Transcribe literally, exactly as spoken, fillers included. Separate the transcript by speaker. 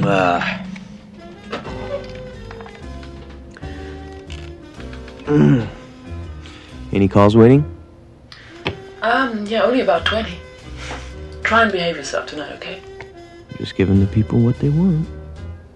Speaker 1: Uh. Mm. Any calls waiting?
Speaker 2: Um, yeah, only about twenty. Try and behave yourself tonight, okay?
Speaker 1: Just giving the people what they want.